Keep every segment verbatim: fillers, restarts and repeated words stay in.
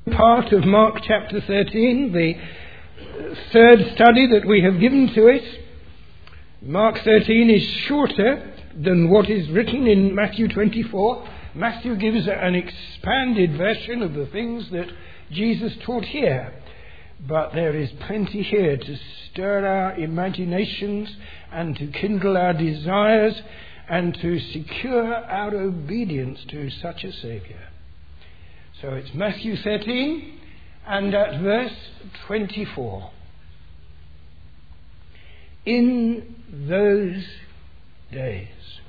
Part of Mark chapter thirteen, the third study that we have given to it. Mark thirteen is shorter than what is written in Matthew twenty-four. Matthew gives an expanded version of the things that Jesus taught here. But there is plenty here to stir our imaginations and to kindle our desires and to secure our obedience to such a Saviour. So it's Matthew thirteen and at verse twenty-four. In those days.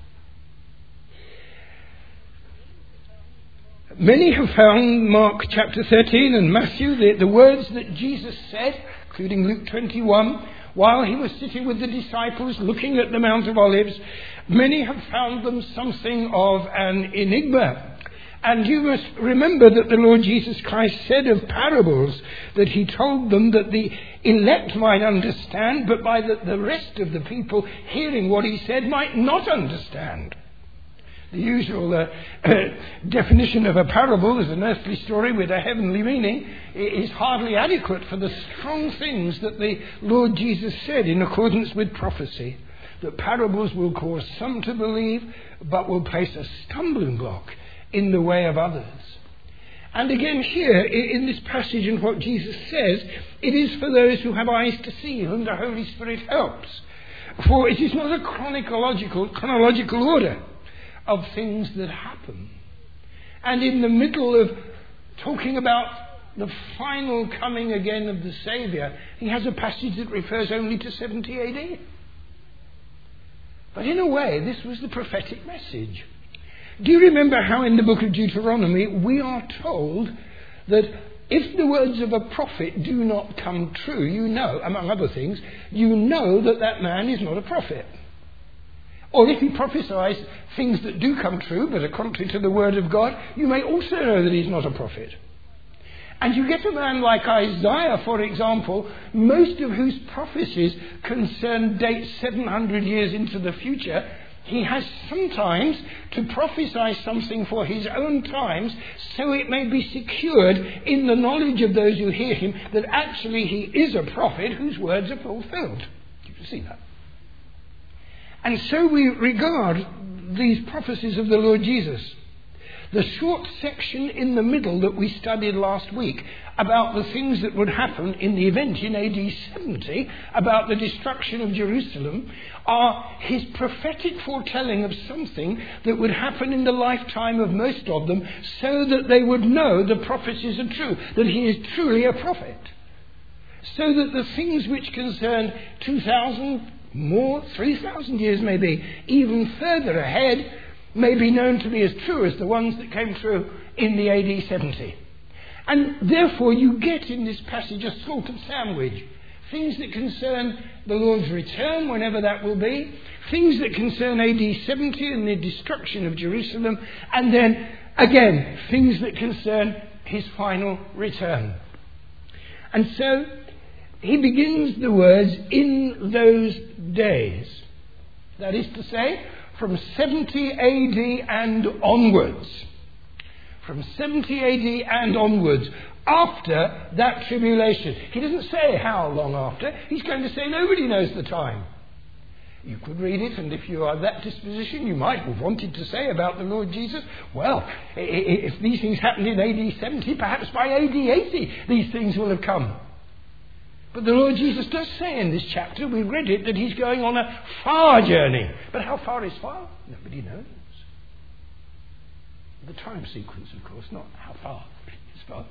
Many have found Mark chapter thirteen and Matthew, the, the words that Jesus said, including Luke twenty-one, while he was sitting with the disciples looking at the Mount of Olives, many have found them something of an enigma. And you must remember that the Lord Jesus Christ said of parables that he told them that the elect might understand, but by the, the rest of the people hearing what he said might not understand. The usual uh, uh, definition of a parable as an earthly story with a heavenly meaning is hardly adequate for the strong things that the Lord Jesus said in accordance with prophecy. That parables will cause some to believe, but will place a stumbling block in the way of others. And again here in this passage and what Jesus says, it is for those who have eyes to see, whom the Holy Spirit helps. For it is not a chronological, chronological order of things that happen. And in the middle of talking about the final coming again of the Saviour, he has a passage that refers only to seventy A D. But in a way, this was the prophetic message. Do you remember how in the book of Deuteronomy we are told that if the words of a prophet do not come true, you know, among other things, you know that that man is not a prophet. Or if he prophesies things that do come true but are contrary to the word of God, you may also know that he's not a prophet. And you get a man like Isaiah, for example, most of whose prophecies concern dates seven hundred years into the future. He has sometimes to prophesy something for his own times so it may be secured in the knowledge of those who hear him that actually he is a prophet whose words are fulfilled. You can see that. And so we regard these prophecies of the Lord Jesus. The short section in the middle that we studied last week about the things that would happen in the event in A D seventy, about the destruction of Jerusalem, are his prophetic foretelling of something that would happen in the lifetime of most of them so that they would know the prophecies are true, that he is truly a prophet. So that the things which concern two thousand, more, three thousand years maybe, even further ahead, may be known to be as true as the ones that came true in the A D seventy. And therefore you get in this passage a sort of sandwich. Things that concern the Lord's return, whenever that will be. Things that concern A D seventy and the destruction of Jerusalem. And then, again, things that concern his final return. And so he begins the words, in those days. That is to say, from seventy A D and onwards. From seventy A D and onwards. After that tribulation. He doesn't say how long after. He's going to say nobody knows the time. You could read it, and if you are that disposition, you might have wanted to say about the Lord Jesus, well, if these things happened in A D seventy, perhaps by A D eighty these things will have come. But the Lord Jesus does say in this chapter, we read it, that he's going on a far journey. But how far is far? Nobody knows. The time sequence, of course, not how far is far.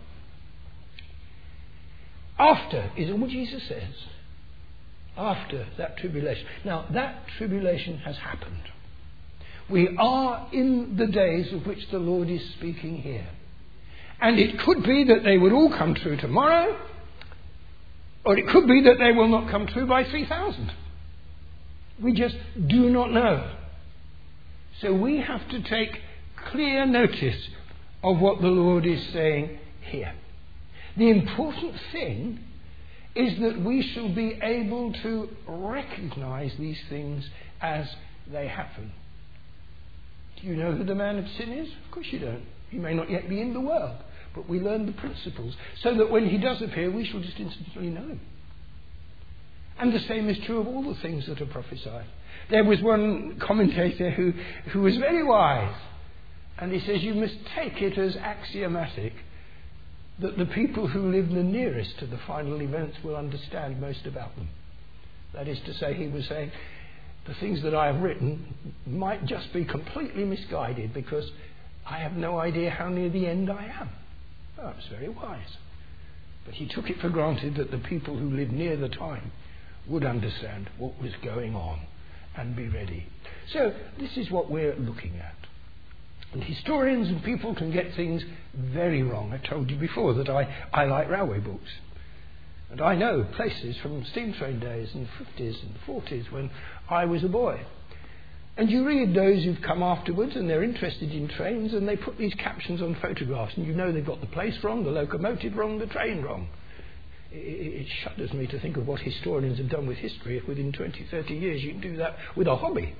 After is all Jesus says. After that tribulation. Now, that tribulation has happened. We are in the days of which the Lord is speaking here. And it could be that they would all come true tomorrow. Or it could be that they will not come true by three thousand. We just do not know. So we have to take clear notice of what the Lord is saying here. The important thing is that we shall be able to recognize these things as they happen. Do you know who the man of sin is? Of course you don't. He may not yet be in the world. but we learn the principles so that when he does appear, we shall just instantly know him. And the same is true of all the things that are prophesied. There was one commentator who, who was very wise, and he says you must take it as axiomatic that the people who live the nearest to the final events will understand most about them. That is to say, he was saying, the things that I have written might just be completely misguided because I have no idea how near the end I am. Oh, that was very wise. But he took it for granted that the people who lived near the time would understand what was going on and be ready. So this is what we're looking at. And historians and people can get things very wrong. I told you before that I, I like railway books. And I know places from steam train days in the fifties and forties when I was a boy. And you read those who've come afterwards and they're interested in trains and they put these captions on photographs and you know they've got the place wrong, the locomotive wrong, the train wrong. It, it, it shudders me to think of what historians have done with history if within twenty, thirty years you can do that with a hobby.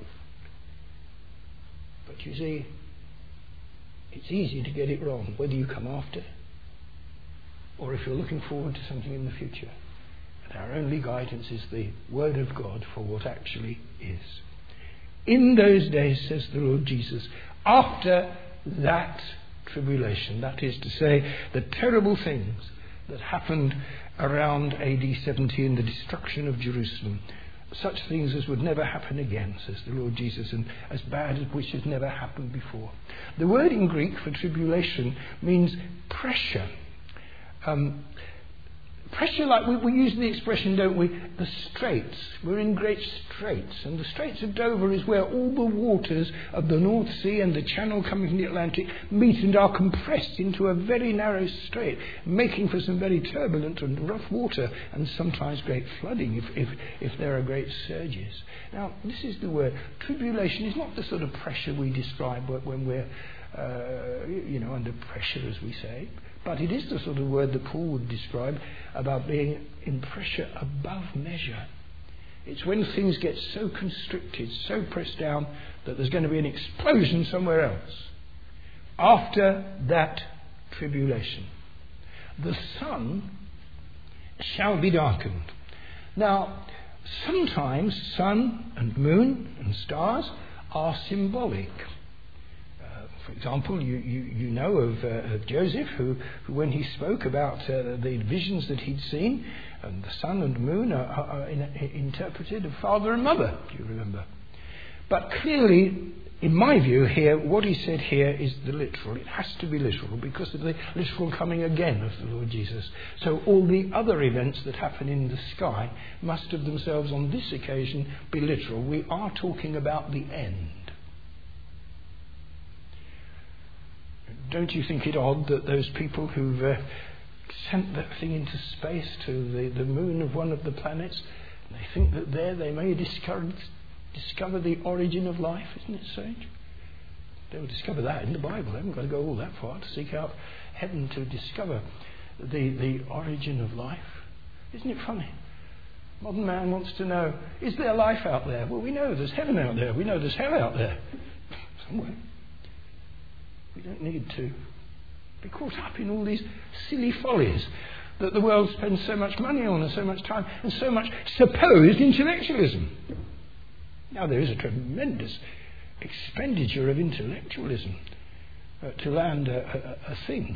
But you see, it's easy to get it wrong, whether you come after or if you're looking forward to something in the future. And our only guidance is the Word of God for what actually is. In those days, says the Lord Jesus, after that tribulation, that is to say, the terrible things that happened around A D seventy in the destruction of Jerusalem, such things as would never happen again, says the Lord Jesus, and as bad as which has never happened before. The word in Greek for tribulation means pressure. Um, pressure, like we, we use the expression, don't we, the straits. We're in great straits, and the Straits of Dover is where all the waters of the North Sea and the Channel coming from the Atlantic meet and are compressed into a very narrow strait, making for some very turbulent and rough water and sometimes great flooding if, if, if there are great surges. Now, this is the word. Tribulation is not the sort of pressure we describe when we're uh, you know, under pressure, as we say. But it is the sort of word that Paul would describe about being in pressure above measure. It's when things get so constricted, so pressed down, that there's going to be an explosion somewhere else. After that tribulation, the sun shall be darkened. Now, sometimes sun and moon and stars are symbolic. For example, you, you, you know of, uh, of Joseph, who, who when he spoke about uh, the visions that he'd seen, and the sun and moon are, are, are in, in, interpreted of father and mother, do you remember? But clearly, in my view here, what he said here is the literal. It has to be literal because of the literal coming again of the Lord Jesus. So all the other events that happen in the sky must of themselves on this occasion be literal. We are talking about the end. Don't you think it odd that those people who've uh, sent that thing into space to the, the moon of one of the planets, they think that there they may discover, discover the origin of life? Isn't it strange? They'll discover that in the Bible. They haven't got to go all that far to seek out heaven to discover the, the origin of life. Isn't it funny? Modern man wants to know, is there life out there? Well, we know there's heaven out there. We know there's hell out there. Somewhere. We don't need to be caught up in all these silly follies that the world spends so much money on and so much time and so much supposed intellectualism. Now, there is a tremendous expenditure of intellectualism uh, to land a, a, a thing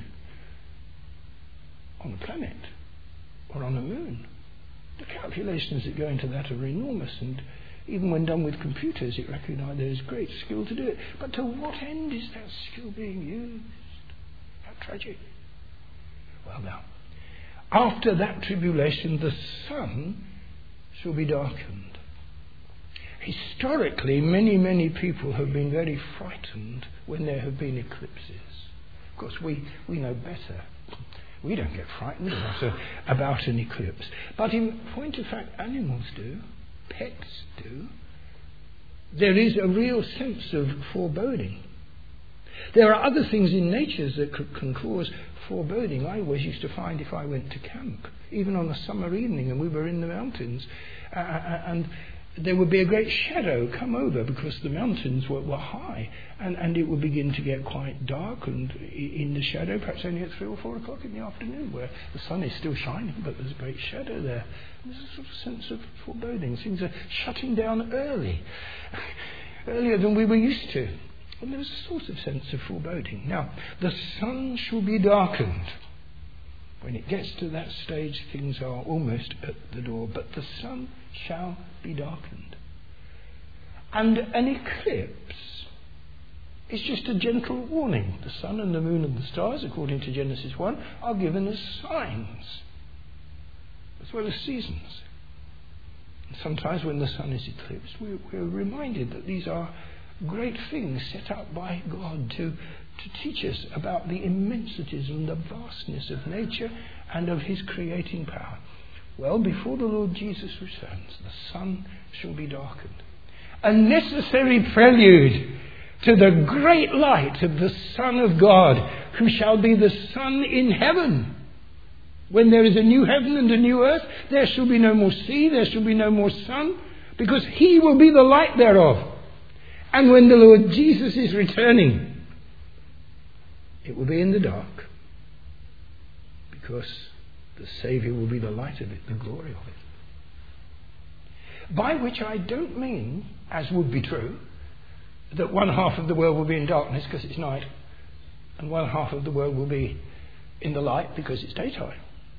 on a planet or on a moon. The calculations that go into that are enormous, and even when done with computers, it recognises there is great skill to do it. But to what end is that skill being used? How tragic. Well, now, after that tribulation, the sun shall be darkened. Historically, many, many people have been very frightened when there have been eclipses. Of course, we, we know better. We don't get frightened about, a, about an eclipse. But in point of fact, animals do. Pets do. There is a real sense of foreboding. There are other things in nature that could, can cause foreboding. I always used to find if I went to camp, even on a summer evening and we were in the mountains, uh, and there would be a great shadow come over because the mountains were, were high, and, and it would begin to get quite dark and in the shadow, perhaps only at three or four o'clock in the afternoon, where the sun is still shining, but there's a great shadow there. There's a sort of sense of foreboding. Things are shutting down early, earlier than we were used to. And there's a sort of sense of foreboding. Now, the sun shall be darkened. When it gets to that stage, things are almost at the door. But the sun shall be darkened. And an eclipse is just a gentle warning. The sun and the moon and the stars, according to Genesis one, are given as signs, as well as seasons. And sometimes when the sun is eclipsed, we, we're reminded that these are great things set up by God to to teach us about the immensities and the vastness of nature and of his creating power. Well, before the Lord Jesus returns, the sun shall be darkened. A necessary prelude to the great light of the Son of God, who shall be the sun in heaven. When there is a new heaven and a new earth, there shall be no more sea, there shall be no more sun, because he will be the light thereof. And when the Lord Jesus is returning, it will be in the dark, because the Saviour will be the light of it, the glory of it. By which I don't mean, as would be true, that one half of the world will be in darkness because it's night, and one half of the world will be in the light because it's daytime.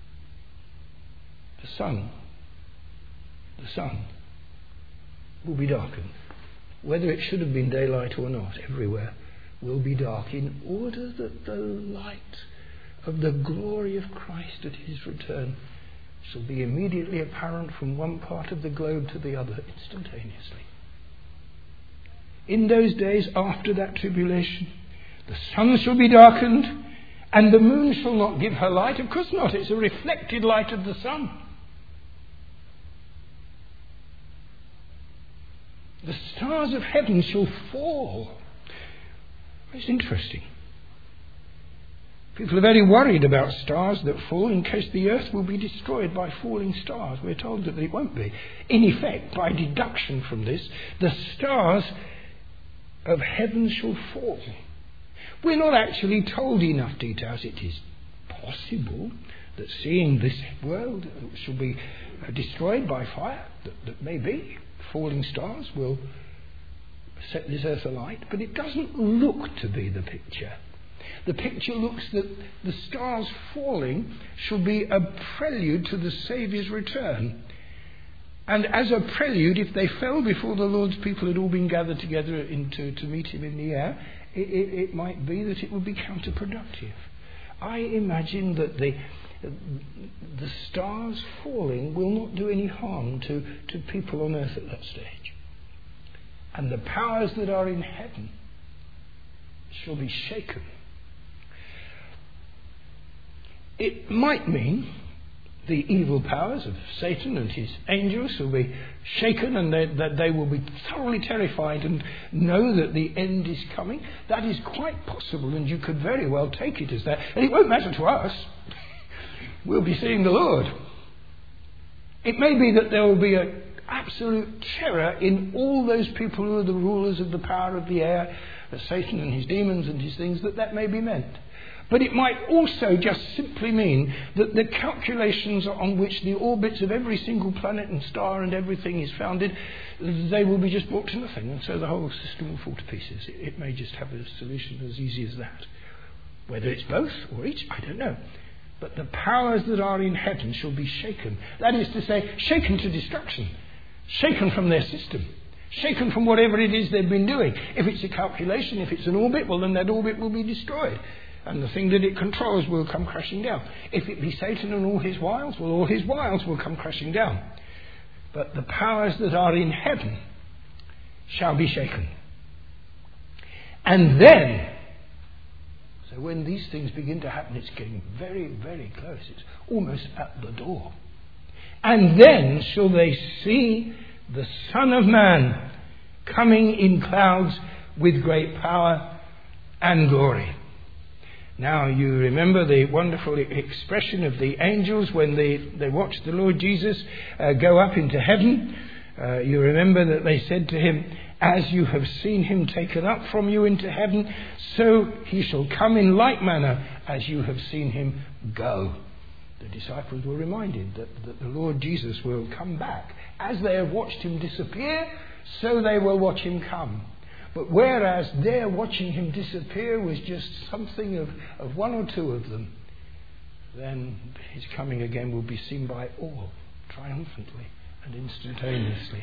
The sun, the sun will be darkened. Whether it should have been daylight or not, everywhere will be dark, in order that the light of the glory of Christ at his return shall be immediately apparent from one part of the globe to the other instantaneously. In those days after that tribulation, the sun shall be darkened, and the moon shall not give her light. Of course not, it's a reflected light of the sun. The stars of heaven shall fall. It's interesting. People are very worried about stars that fall in case the earth will be destroyed by falling stars. We're told that it won't be. In effect, by deduction from this, the stars of heaven shall fall. We're not actually told enough details. It is possible that seeing this world shall be destroyed by fire, that, that maybe falling stars will set this earth alight, but it doesn't look to be the picture. The picture looks that the stars falling shall be a prelude to the Saviour's return. And as a prelude, if they fell before the Lord's people had all been gathered together into, to meet him in the air, it, it, it might be that it would be counterproductive. I imagine that the the stars falling will not do any harm to, to people on earth at that stage. And the powers that are in heaven shall be shaken. It might mean the evil powers of Satan and his angels will be shaken, and they, that they will be thoroughly terrified and know that the end is coming. That is quite possible, and you could very well take it as that. And it won't matter to us. We'll be seeing the Lord. It may be that there will be an absolute terror in all those people who are the rulers of the power of the air, Satan and his demons and his things, that that may be meant. But it might also just simply mean that the calculations on which the orbits of every single planet and star and everything is founded, they will be just brought to nothing, and so the whole system will fall to pieces. It, it may just have a solution as easy as that. Whether it's both or each, I don't know. But the powers that are in heaven shall be shaken. That is to say, shaken to destruction. Shaken from their system. Shaken from whatever it is they've been doing. If it's a calculation, if it's an orbit, well then that orbit will be destroyed. And the thing that it controls will come crashing down. If it be Satan and all his wiles, well, all his wiles will come crashing down. But the powers that are in heaven shall be shaken. And then, so when these things begin to happen, it's getting very, very close. It's almost at the door. And then shall they see the Son of Man coming in clouds with great power and glory. Now, you remember the wonderful expression of the angels when they, they watched the Lord Jesus uh, go up into heaven. Uh, you remember that they said to him, "As you have seen him taken up from you into heaven, so he shall come in like manner as you have seen him go." The disciples were reminded that, that the Lord Jesus will come back. As they have watched him disappear, so they will watch him come. But whereas their watching him disappear was just something of, of one or two of them, then his coming again will be seen by all, triumphantly and instantaneously.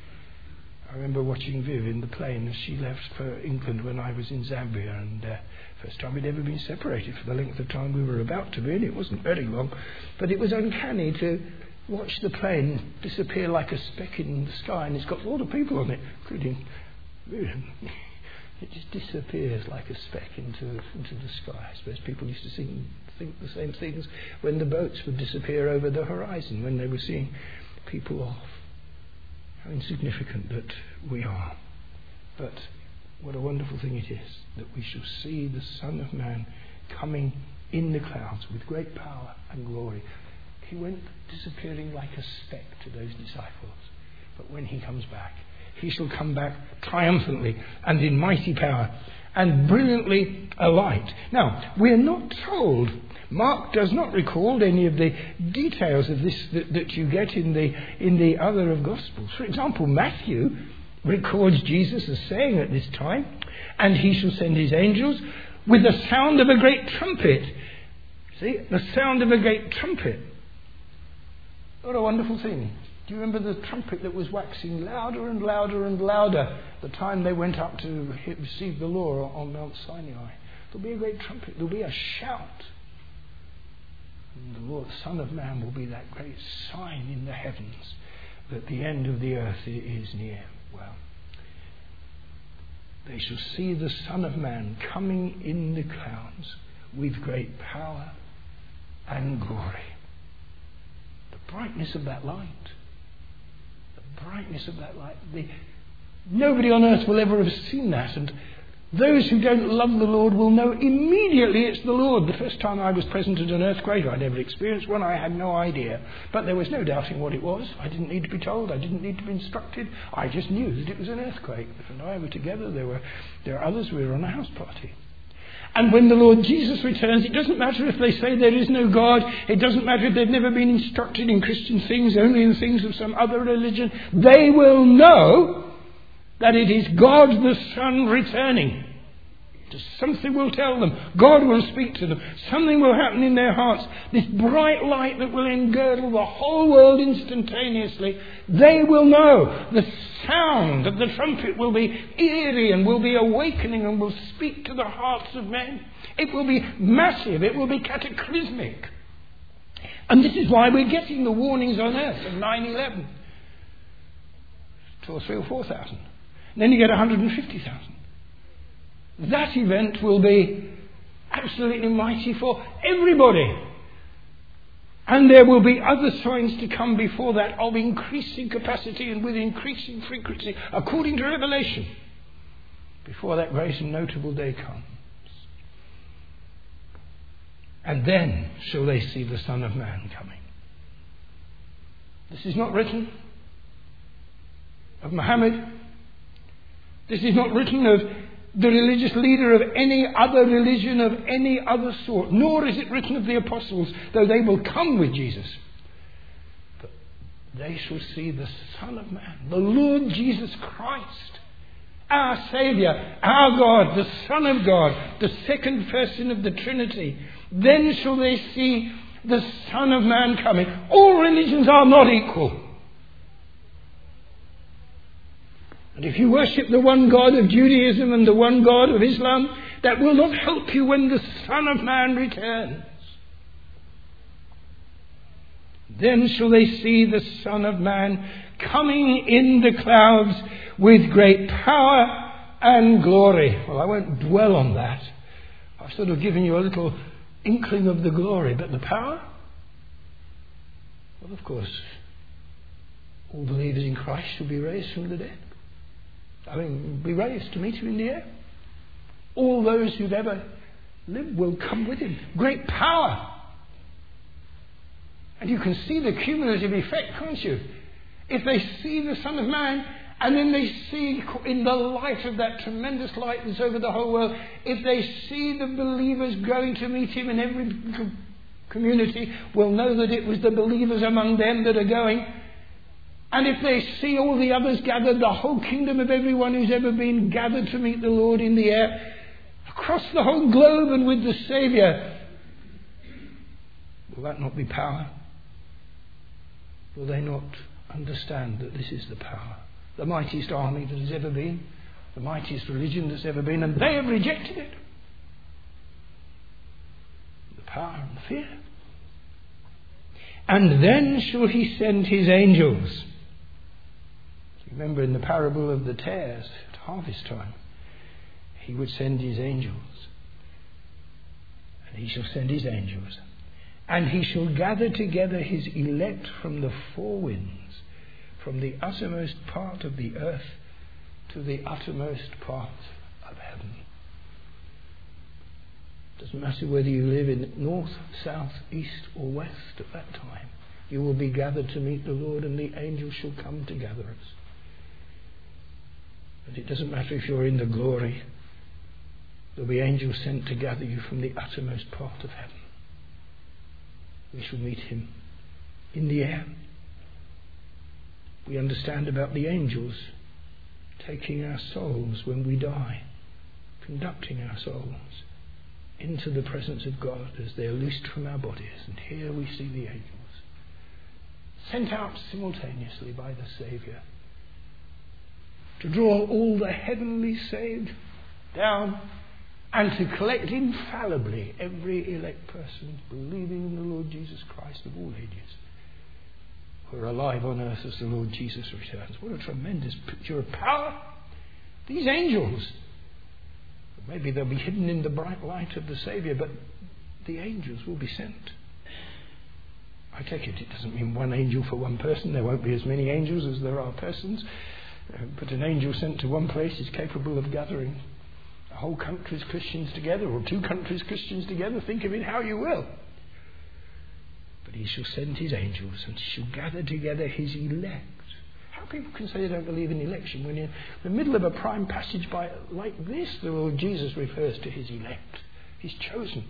I remember watching Viv in the plane as she left for England when I was in Zambia, and uh, first time we'd ever been separated for the length of time we were about to be, and it wasn't very long, but it was uncanny to watch the plane disappear like a speck in the sky, and it's got a lot of people on it, including Viv. It just disappears like a speck into into the sky. I suppose people used to sing, think the same things when the boats would disappear over the horizon, when they were seeing people off. How insignificant that we are. But what a wonderful thing it is that we shall see the Son of Man coming in the clouds with great power and glory. He went disappearing like a speck to those disciples. But when he comes back, he shall come back triumphantly and in mighty power and brilliantly alight. Now, we're not told, Mark does not record any of the details of this that, that you get in the in the other of Gospels. For example, Matthew records Jesus as saying at this time, "And he shall send his angels with the sound of a great trumpet." See, the sound of a great trumpet. What a wonderful thing. Do you remember the trumpet that was waxing louder and louder and louder the time they went up to receive the law on Mount Sinai? There'll be a great trumpet. There'll be a shout. And the Lord, Son of Man, will be that great sign in the heavens that the end of the earth is near. Well, they shall see the Son of Man coming in the clouds with great power and glory. The brightness of that light. The brightness of that light. The, nobody on earth will ever have seen that, and those who don't love the Lord will know immediately it's the Lord. The first time I was present at an earthquake, I'd never experienced one, I had no idea. But there was no doubting what it was. I didn't need to be told, I didn't need to be instructed. I just knew that it was an earthquake. And I were together, there were there were others, we were on a house party. And when the Lord Jesus returns, it doesn't matter if they say there is no God. It doesn't matter if they've never been instructed in Christian things, only in things of some other religion. They will know that it is God the Son returning. Just something will tell them. God will speak to them. Something will happen in their hearts. This bright light that will engirdle the whole world instantaneously. They will know. The sound of the trumpet will be eerie and will be awakening and will speak to the hearts of men. It will be massive. It will be cataclysmic. And this is why we're getting the warnings on earth of nine eleven. Two or three or four thousand. And then you get one hundred fifty thousand. That event will be absolutely mighty for everybody. And there will be other signs to come before that of increasing capacity and with increasing frequency, according to Revelation, before that great and notable day comes. And then shall they see the Son of Man coming. This is not written of Muhammad. This is not written of the religious leader of any other religion of any other sort. Nor is it written of the apostles, though they will come with Jesus. But they shall see the Son of Man, the Lord Jesus Christ, our Saviour, our God, the Son of God, the second person of the Trinity. Then shall they see the Son of Man coming. All religions are not equal. And if you worship the one God of Judaism and the one God of Islam, that will not help you when the Son of Man returns. Then shall they see the Son of Man coming in the clouds with great power and glory. Well, I won't dwell on that. I've sort of given you a little inkling of the glory, but the power? Well, of course, all believers in Christ shall be raised from the dead. I mean, be raised to meet him in the air. All those who've ever lived will come with him. Great power. And you can see the cumulative effect, can't you? if they see the Son of Man, and then they see in the light of that tremendous light that's over the whole world, if they see the believers going to meet him, in every community will know that it was the believers among them that are going. And if they see all the others gathered, the whole kingdom of everyone who's ever been gathered to meet the Lord in the air, across the whole globe and with the Saviour, will that not be power? Will they not understand that this is the power? The mightiest army that has ever been, the mightiest religion that's ever been, and they have rejected it. The power and the fear. And then shall he send his angels. Remember in the parable of the tares at harvest time, he would send his angels. And he shall send his angels. And he shall gather together his elect from the four winds, from the uttermost part of the earth to the uttermost part of heaven. Doesn't matter whether you live in north, south, east or west at that time. You will be gathered to meet the Lord, and the angels shall come to gather us. But it doesn't matter if you're in the glory. There'll be angels sent to gather you from the uttermost part of heaven. We shall meet him in the air. We understand about the angels taking our souls when we die, conducting our souls into the presence of God as they are loosed from our bodies. And here we see the angels sent out simultaneously by the Saviour to draw all the heavenly saved down and to collect infallibly every elect person believing in the Lord Jesus Christ of all ages, who are alive on earth as the Lord Jesus returns. What a tremendous picture of power! These angels, maybe they'll be hidden in the bright light of the Saviour, but the angels will be sent. I take it it doesn't mean one angel for one person. There won't be as many angels as there are persons. Uh, but an angel sent to one place is capable of gathering a whole country's Christians together, or two countries' Christians together. Think of it how you will. But he shall send his angels, and shall gather together his elect. How people can say they don't believe in election when in the middle of a prime passage by like this, the Lord Jesus refers to his elect, his chosen.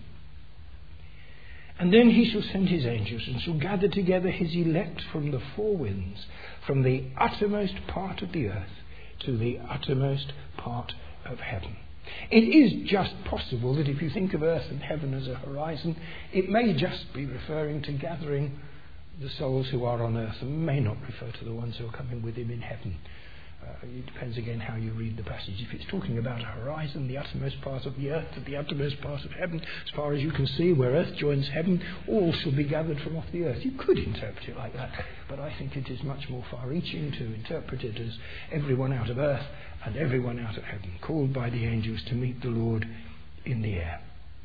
And then he shall send his angels, and shall gather together his elect from the four winds, from the uttermost part of the earth to the uttermost part of heaven. It is just possible that if you think of earth and heaven as a horizon, it may just be referring to gathering the souls who are on earth, and may not refer to the ones who are coming with him in heaven. Uh, it depends again how you read the passage. If it's talking about a horizon, the uttermost part of the earth to the uttermost part of heaven, as far as you can see, where earth joins heaven, all shall be gathered from off the earth. You could interpret it like that, but I think it is much more far-reaching to interpret it as everyone out of earth and everyone out of heaven, called by the angels to meet the Lord in the air.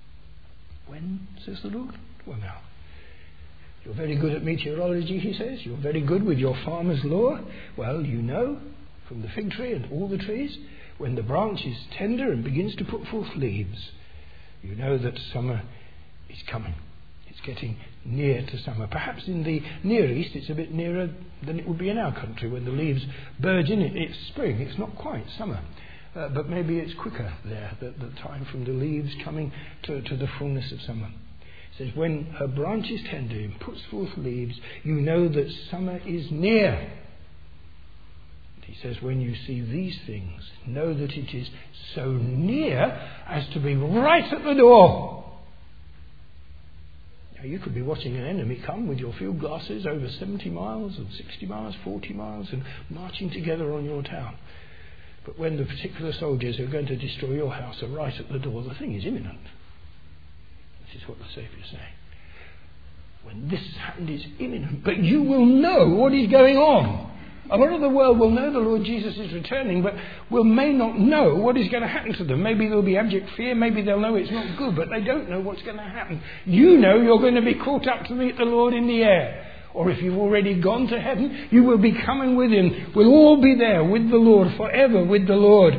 When, says the Lord? Well, now, you're very good at meteorology, he says. You're very good with your farmer's law. Well, you know from the fig tree and all the trees, when the branch is tender and begins to put forth leaves, you know that summer is coming. It's getting near to summer. Perhaps in the Near East it's a bit nearer than it would be in our country. When the leaves burgeon, it, it's spring. It's not quite summer. Uh, but maybe it's quicker there, the, the time from the leaves coming to, to the fullness of summer. It says, when her branch is tender and puts forth leaves, you know that summer is near. He says, when you see these things, know that it is so near as to be right at the door. Now, you could be watching an enemy come with your field glasses over seventy miles and sixty miles, forty miles, and marching together on your town. But when the particular soldiers who are going to destroy your house are right at the door, the thing is imminent. This is what the Saviour is saying. When this has happened, it's imminent. But you will know what is going on. A lot of the world will know the Lord Jesus is returning, but will may not know what is going to happen to them. Maybe there'll be abject fear, maybe they'll know it's not good, but they don't know what's going to happen. You know you're going to be caught up to meet the Lord in the air. Or if you've already gone to heaven, you will be coming with him. We'll all be there with the Lord, forever with the Lord.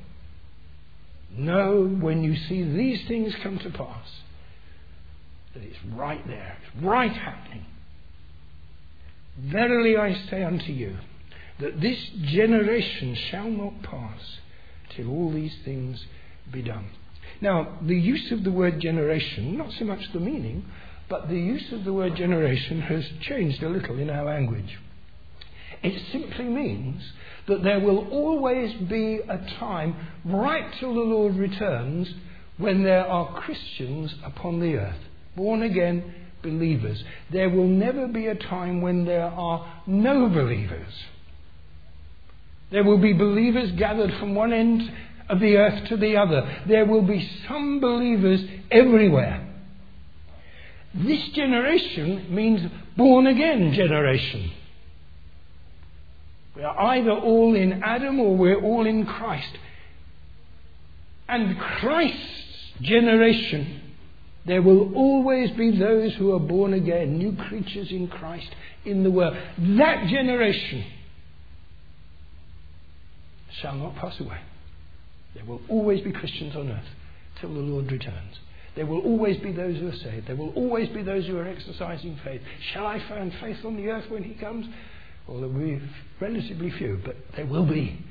Know when you see these things come to pass, that it's right there, it's right happening. Verily I say unto you, that this generation shall not pass till all these things be done. Now, the use of the word generation, not so much the meaning, but the use of the word generation has changed a little in our language. It simply means that there will always be a time, right till the Lord returns, when there are Christians upon the earth, born again believers. There will never be a time when there are no believers. There will be believers gathered from one end of the earth to the other. There will be some believers everywhere. This generation means born again generation. We are either all in Adam or we're all in Christ. And Christ's generation, there will always be those who are born again, new creatures in Christ in the world. That generation shall not pass away. There will always be Christians on earth till the Lord returns. There will always be those who are saved. There will always be those who are exercising faith. Shall I find faith on the earth when he comes? Well, there will be relatively few, but there will be.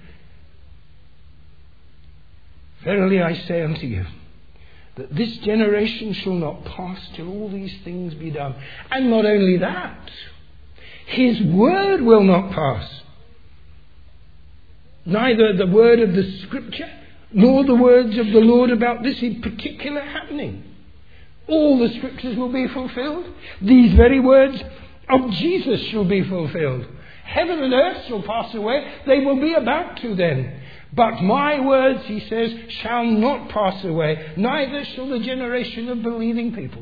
Verily I say unto you, that this generation shall not pass till all these things be done. And not only that, his word will not pass. Neither the word of the Scripture, nor the words of the Lord about this in particular happening. All the Scriptures will be fulfilled. These very words of Jesus shall be fulfilled. Heaven and earth shall pass away. They will be about to then. But my words, he says, shall not pass away. Neither shall the generation of believing people.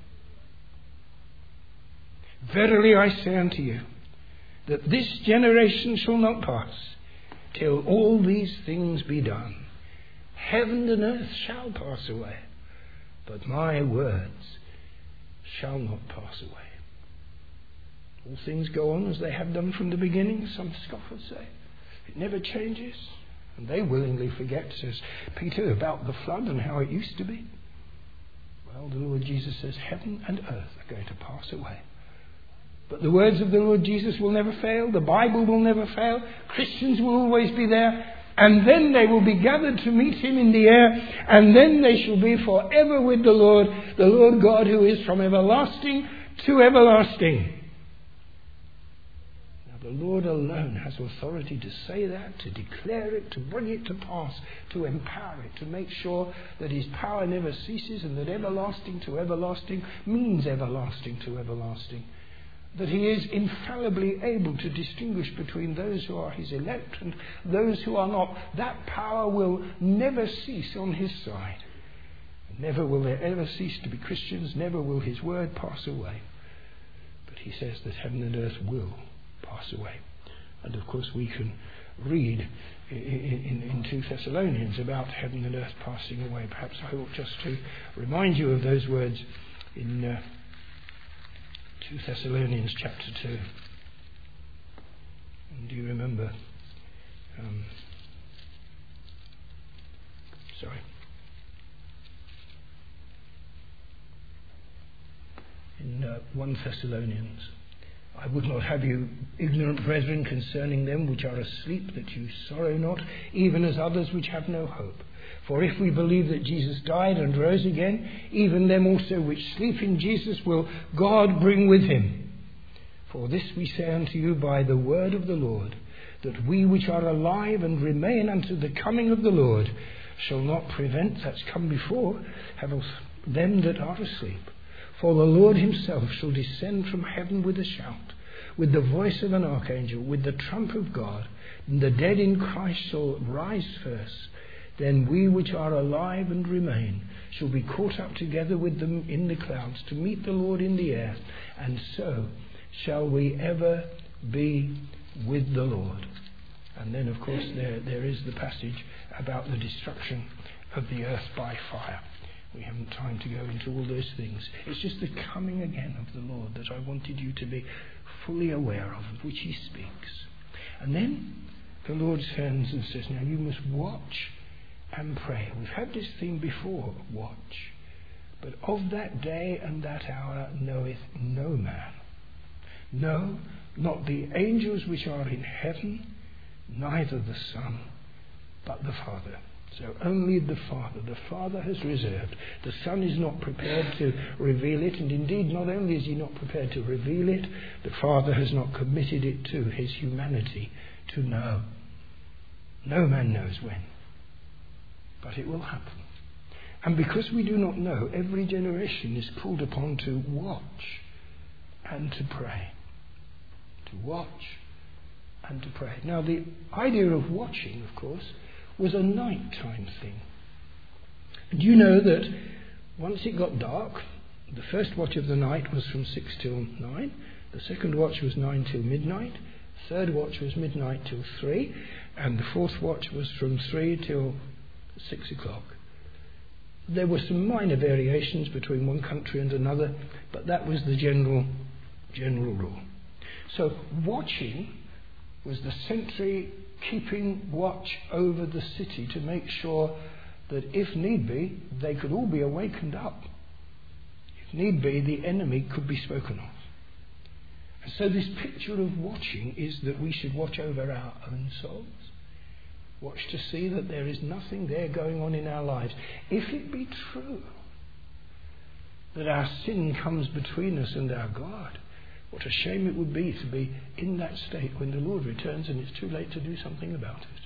Verily I say unto you, that this generation shall not pass till all these things be done. Heaven and earth shall pass away, but my words shall not pass away. All things go on as they have done from the beginning, some scoffers say. It never changes. And they willingly forget, says Peter, about the flood and how it used to be. Well, the Lord Jesus says heaven and earth are going to pass away. But the words of the Lord Jesus will never fail. The Bible will never fail. Christians will always be there. And then they will be gathered to meet him in the air. And then they shall be forever with the Lord, the Lord God who is from everlasting to everlasting. The Lord alone has authority to say that, to declare it, to bring it to pass, to empower it, to make sure that his power never ceases and that everlasting to everlasting means everlasting to everlasting. That he is infallibly able to distinguish between those who are his elect and those who are not. That power will never cease on his side. Never will there ever cease to be Christians, never will his word pass away. But he says that heaven and earth will pass away. And of course we can read in, in, in two Thessalonians about heaven and earth passing away. Perhaps I ought just to remind you of those words in uh, two Thessalonians chapter two. And do you remember? Um, sorry. In uh, First Thessalonians, I would not have you ignorant, brethren, concerning them which are asleep, that you sorrow not, even as others which have no hope. For if we believe that Jesus died and rose again, even them also which sleep in Jesus will God bring with him. For this we say unto you by the word of the Lord, that we which are alive and remain unto the coming of the Lord shall not prevent, that's come before, have them that are asleep. For the Lord himself shall descend from heaven with a shout, with the voice of an archangel, with the trump of God, and the dead in Christ shall rise first. Then we which are alive and remain shall be caught up together with them in the clouds to meet the Lord in the air, and so shall we ever be with the Lord. And then, of course, there, there is the passage about the destruction of the earth by fire. We haven't time to go into all those things. It's just the coming again of the Lord that I wanted you to be fully aware of, of which he speaks. And then the Lord turns and says, now you must watch and pray. We've had this theme before, watch. But of that day and that hour knoweth no man. No, not the angels which are in heaven, neither the Son, but the Father. So only the Father. The Father has reserved. The Son is not prepared to reveal it, and indeed not only is he not prepared to reveal it, the Father has not committed it to his humanity to know. No man knows when, but it will happen. And because we do not know, every generation is called upon to watch and to pray. To watch and to pray. Now the idea of watching, of course, was a nighttime thing. And you know that once it got dark, the first watch of the night was from six till nine, the second watch was nine till midnight, third watch was midnight till three, and the fourth watch was from three till six o'clock. There were some minor variations between one country and another, but that was the general general rule. So watching was the sentry keeping watch over the city to make sure that if need be, they could all be awakened up. If need be, the enemy could be spoken of. And so this picture of watching is that we should watch over our own souls. Watch to see that there is nothing there going on in our lives. If it be true that our sin comes between us and our God, what a shame it would be to be in that state when the Lord returns and it's too late to do something about it.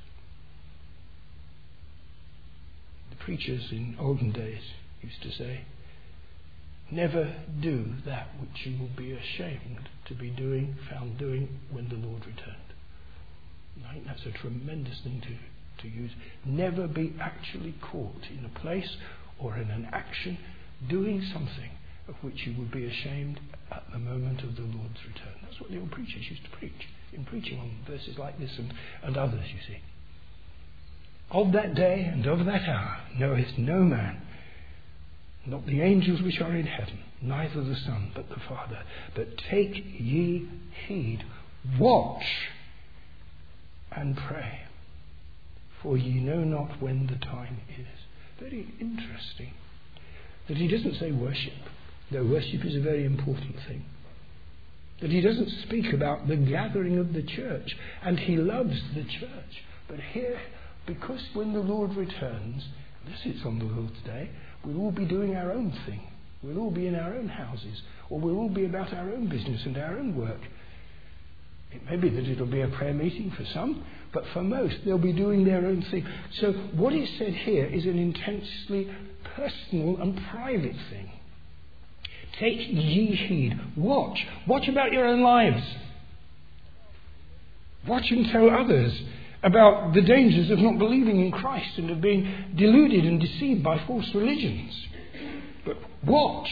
The preachers in olden days used to say, never do that which you will be ashamed to be doing, found doing when the Lord returned. I think that's a tremendous thing to, to use. Never be actually caught in a place or in an action doing something of which you would be ashamed at the moment of the Lord's return. That's what the old preachers used to preach, in preaching on verses like this and, and others, you see. Of that day and of that hour knoweth no man, not the angels which are in heaven, neither the Son, but the Father. But take ye heed, watch and pray, for ye know not when the time is. Very interesting that he doesn't say worship, though worship is a very important thing. That he doesn't speak about the gathering of the church, and he loves the church. But here, because when the Lord returns, this is on the Lord's day, we'll all be doing our own thing. We'll all be in our own houses, or we'll all be about our own business and our own work. It may be that it'll be a prayer meeting for some, but for most they'll be doing their own thing. So what is said here is an intensely personal and private thing. Take ye heed. Watch. Watch about your own lives. Watch and tell others about the dangers of not believing in Christ and of being deluded and deceived by false religions. But watch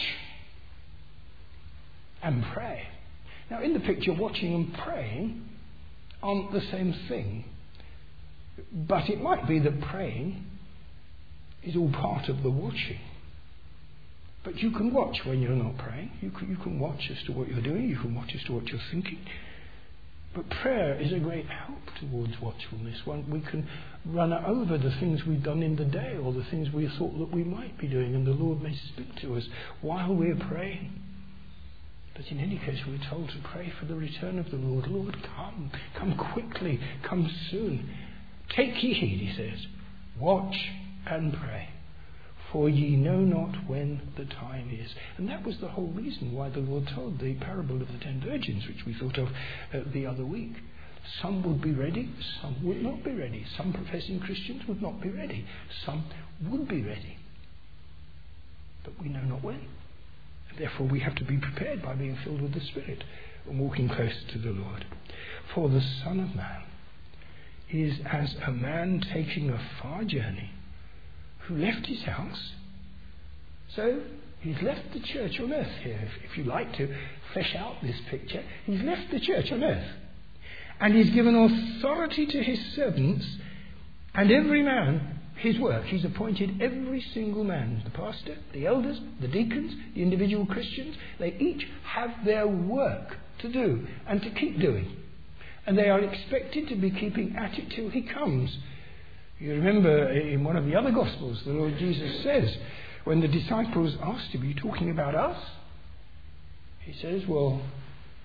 and pray. Now, in the picture, watching and praying aren't the same thing. But it might be that praying is all part of the watching. But you can watch when you're not praying. You can, you can watch as to what you're doing. You can watch as to what you're thinking. But prayer is a great help towards watchfulness. One, we can run over the things we've done in the day or the things we thought that we might be doing, and the Lord may speak to us while we're praying. But in any case, we're told to pray for the return of the Lord. Lord, come. Come quickly. Come soon. Take ye heed, he says. Watch and pray. For ye know not when the time is. And that was the whole reason why the Lord told the parable of the ten virgins, which we thought of uh, the other week. Some would be ready, some would not be ready. Some professing Christians would not be ready. Some would be ready. But we know not when. And therefore we have to be prepared by being filled with the Spirit and walking close to the Lord. For the Son of Man is as a man taking a far journey, who left his house. So he's left the church on earth here. If, if you like to flesh out this picture, he's left the church on earth. And he's given authority to his servants, and every man his work. He's appointed every single man, the pastor, the elders, the deacons, the individual Christians. They each have their work to do and to keep doing. And they are expected to be keeping at it till he comes. You remember in one of the other Gospels, the Lord Jesus says, when the disciples asked him, are you talking about us? He says, well,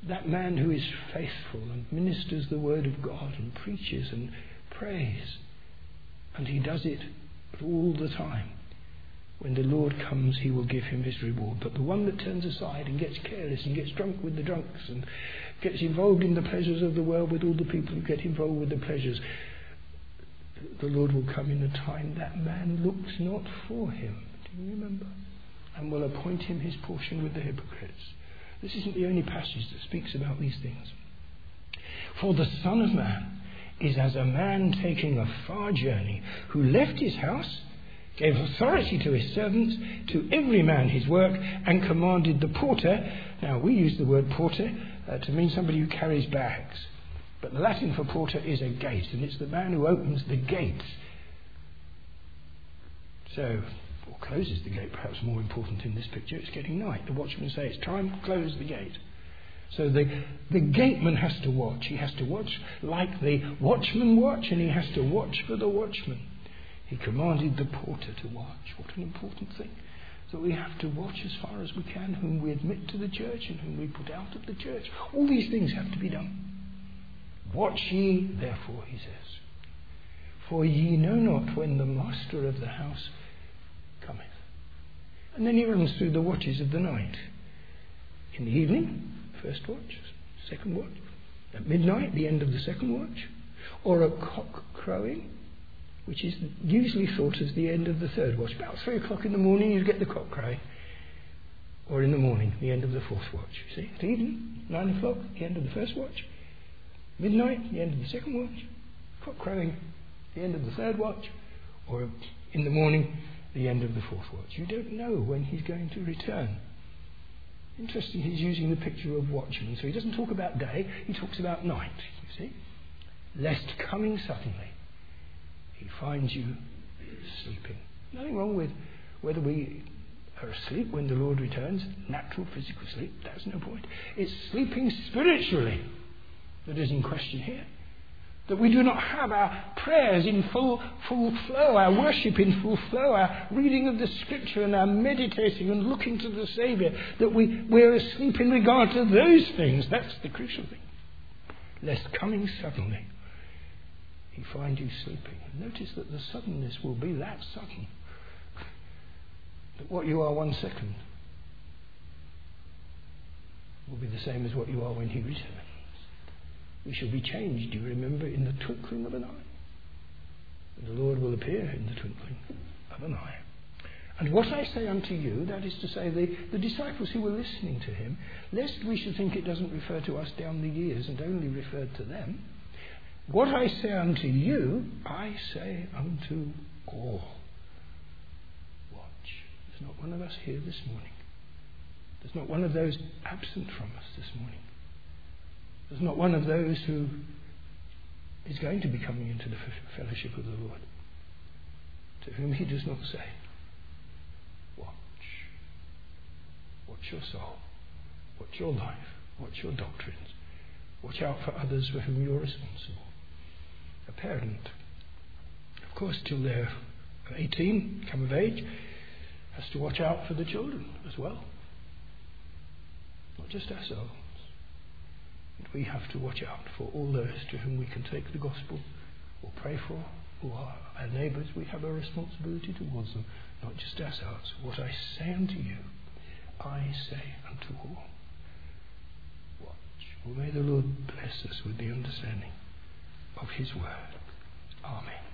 That man who is faithful and ministers the word of God and preaches and prays. And he does it all the time. When the Lord comes, he will give him his reward. But the one that turns aside and gets careless and gets drunk with the drunks and gets involved in the pleasures of the world with all the people who get involved with the pleasures, the Lord will come in a time that man looks not for him. Do you remember? And will appoint him his portion with the hypocrites. This isn't the only passage that speaks about these things. For the Son of Man is as a man taking a far journey, who left his house, gave authority to his servants, to every man his work, and commanded the porter. Now, we use the word porter uh, to mean somebody who carries bags. But the Latin for porter is a gate, and it's the man who opens the gates. So, or closes the gate, perhaps more important in this picture. It's getting night. The watchman say, it's time, close the gate. So the, the gateman has to watch. He has to watch like the watchmen watch, and he has to watch for the watchman. He commanded the porter to watch. What an important thing. So we have to watch as far as we can whom we admit to the church and whom we put out of the church. All these things have to be done. Watch ye, therefore, he says, for ye know not when the master of the house cometh. And then he runs through the watches of the night. In the evening, first watch, second watch. At midnight, the end of the second watch. Or a cock crowing, which is usually thought as the end of the third watch. About three o'clock in the morning, you get the cock crowing. Or in the morning, the end of the fourth watch. You see, at evening, nine o'clock, the end of the first watch. Midnight, the end of the second watch. Cock crowing, the end of the third watch. Or in the morning, the end of the fourth watch. You don't know when he's going to return. Interesting, he's using the picture of watchmen. So he doesn't talk about day, he talks about night, you see. Lest coming suddenly, he finds you sleeping. Nothing wrong with whether we are asleep when the Lord returns. Natural physical sleep, that's no point. It's sleeping spiritually that is in question here. That we do not have our prayers in full full flow, our worship in full flow, our reading of the Scripture and our meditating and looking to the Saviour, that we, we're asleep in regard to those things. That's the crucial thing. Lest coming suddenly, he find you sleeping. Notice that the suddenness will be that sudden, that what you are one second will be the same as what you are when he returns. We shall be changed, do you remember, in the twinkling of an eye. And the Lord will appear in the twinkling of an eye. And what I say unto you, that is to say, the, the disciples who were listening to him, lest we should think it doesn't refer to us down the years and only referred to them, what I say unto you, I say unto all. Watch. There's not one of us here this morning. There's not one of those absent from us this morning. There's not one of those who is going to be coming into the fellowship of the Lord, to whom he does not say, watch. Watch your soul. Watch your life. Watch your doctrines. Watch out for others for whom you're responsible. A parent, of course, till they're eighteen, come of age, has to watch out for the children as well. Not just ourselves. And we have to watch out for all those to whom we can take the gospel or pray for, who are our neighbours. We have a responsibility towards them, not just ourselves. What I say unto you, I say unto all. Watch. Well, may the Lord bless us with the understanding of his word. Amen.